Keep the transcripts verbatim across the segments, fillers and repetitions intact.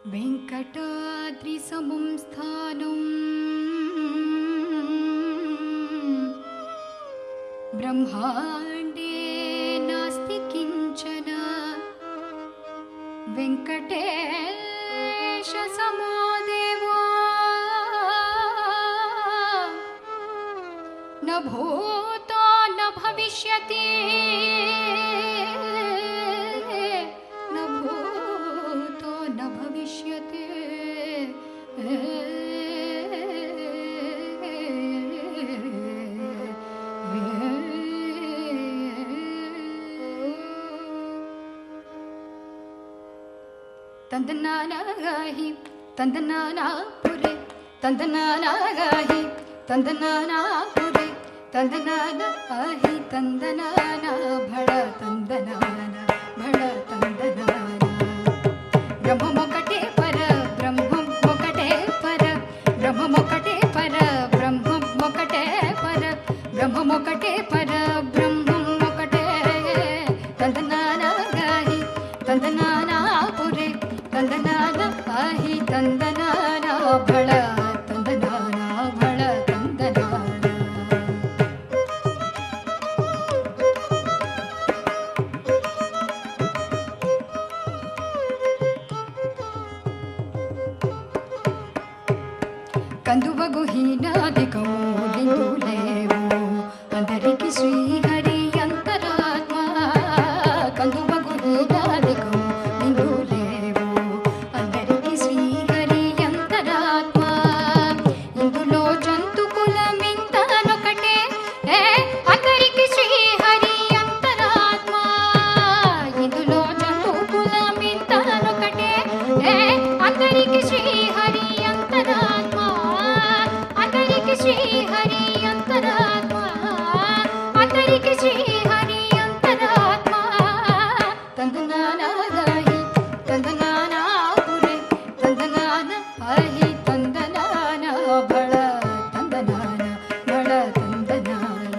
वेङ्कटाद्रिसमं स्थानं ब्रह्माण्डे नास्ति किञ्चन वेङ्कटेशसमो देवो न भूतो न भविष्यति तंदनानागाहि तंदनानापुरे तंदनानागाहि तंदनानापुरे तंदनानाहि तंदनाना भड़ तंदनाना भड़ तंदनाना ब्रह्ममोकटे पर ब्रह्ममोकटे पर ब्रह्ममोकटे पर ब्रह्ममोकटे पर ब्रह्ममोकटे पर ब्रह्ममोकटे तंदनानागाहि तंदनानापुरे तंदनाना आहि तंदनाना भळ तंदनाना भळ तंदनाना కందువగు హీనాదికము లింగులేవు అందరికి శ్రీహరి అంతరాత్మ కందువగు హీనాదికము లింగులేవు అందరికి శ్రీహరి అంతరాత్మ ఇందులో జంతు కులమింతనొకటే అందరికి శ్రీహరి అంతరాత్మ ఇందులో జంతు కులమింతనొకటే అందరికి శ్రీహరి అంతరాత్మ అందరికి శ్రీహరి అంతరాత్మ అందరికి శ్రీహరి అంతరాత్మ తందనానాగాహి తందనానాపురే తందనాన ఆహి తందనాన భళ తందనాన భళ తందనాన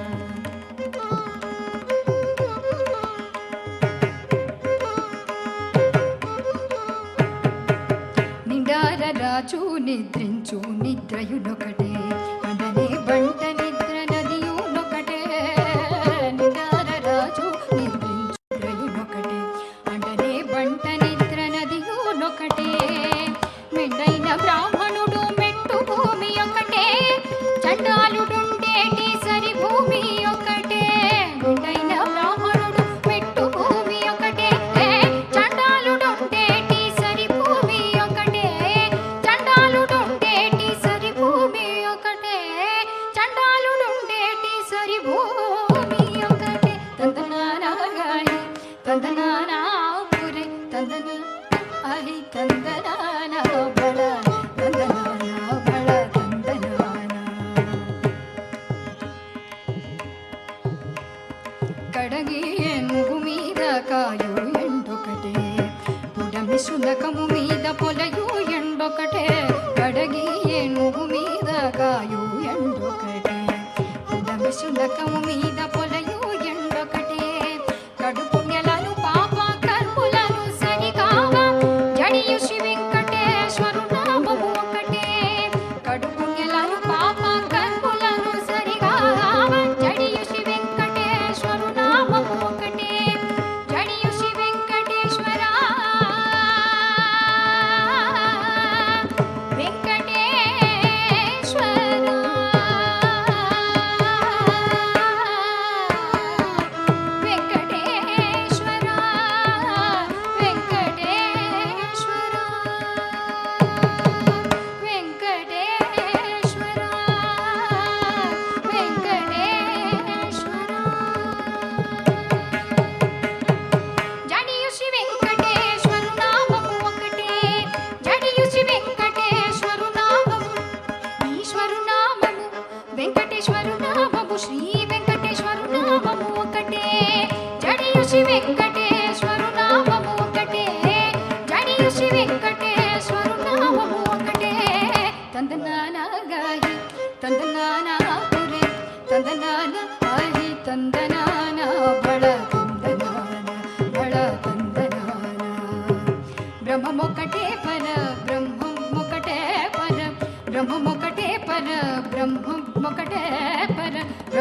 నిండార రాజు నిద్రించు నిద్రయునొకటే అండనే బంట నిద్ర నదియునొకటే నిండార రాజు నిద్రించు నిద్రయునొకటే అండనే బంట నిద్ర నదియునొకటే మెండైన బ్రాహ్మణుడు మెట్టు భూమి ఒకటే చండాలుడుండేటి సరి భూమి ఒకటే మెండైన బ్రాహ్మణుడు మెట్టు భూమి ఒకటే చండాలుడుండేటి సరి భూమి ఒకటే చండాలుడుండేటి సరి భూమి ఒకటే చండాలుడుండేటి సరి భూమి ఒకటే తందనానాగాహి తందనానాపురే తందన ఆహి తందనానా భళ తందనానా భళ తందనానా కడగి ముగు మీద కాయు ఎండొకటే పుడమి సునకము మీద పొలయు ఎండొకటే కడగి ఏనుగు మీద కాయు ఎండొకటే పుడమి సునకము మీద పొలయు ఎండొకటే కడుపు నెలను పాప కర్ములను సరిగావ జడియు శ్రీ వెంకటేశ్వరు నామము ఒకటే కడుపు నెలను పాప కర్ములను సరిగావ జడియు శ్రీ వెంకటేశ్వరు నామము ఒకటే జడియు శ్రీ వెంకటేశ్వర వెంకటేశ్వర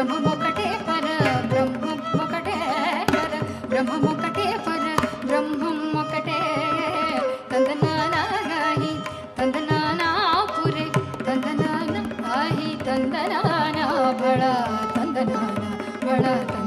బ్రహ్మమొకటే పర బ్రహ్మం ఒకటే పర బ్రహ్మమొకటే పర బ్రహ్మం ఒకటే తందనానాగాహి తందనానాపురే తందనాన ఆహి తందనానా బళ తందనాన బళ